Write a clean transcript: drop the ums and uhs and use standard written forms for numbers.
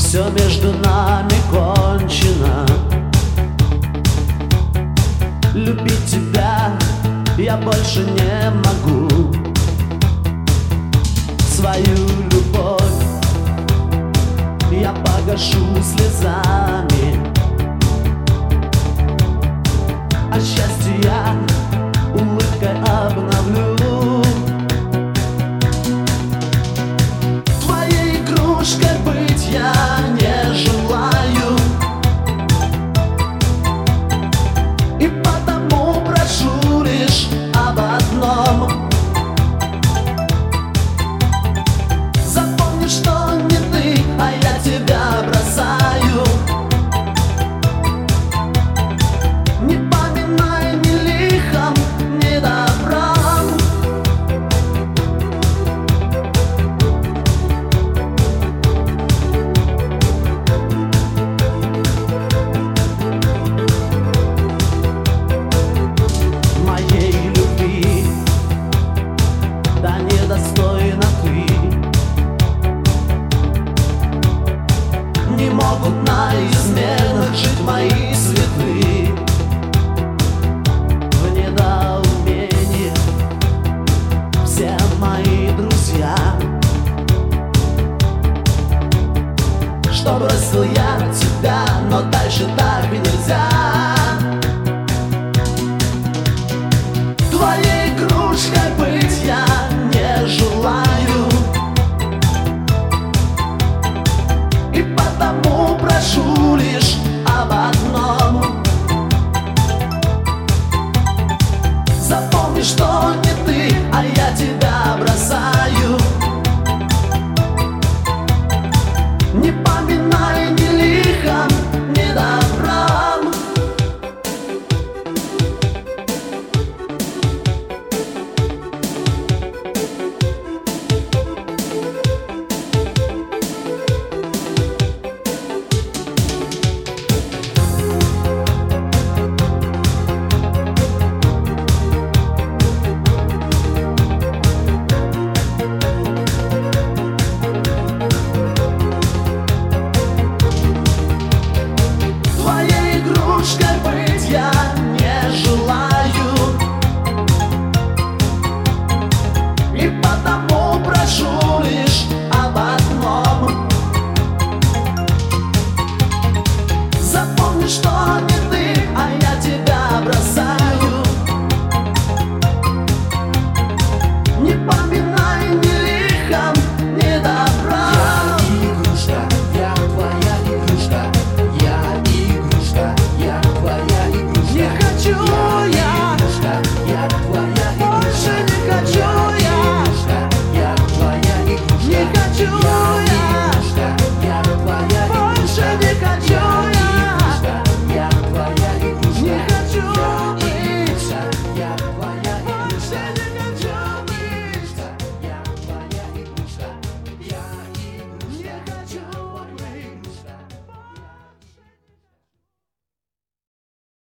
Все между нами кончено. Любить тебя я больше не могу. Свою любовь я погашу слезами, а счастье я улыбкой обновлю. Твоей игрушкой быть я не желаю, и потому прошу лишь об одном. Запомни, что не ты, а я тебя бросаю. Не поминай ни лихом, ни добром. Моей любви да недостойна ты. Не могут на изменах жить мои святые. В недоумении все мои друзья, что бросил я тебя, но дальше так и нельзя. Твоей игрушкой быть я не желаю, и потому прошу лишь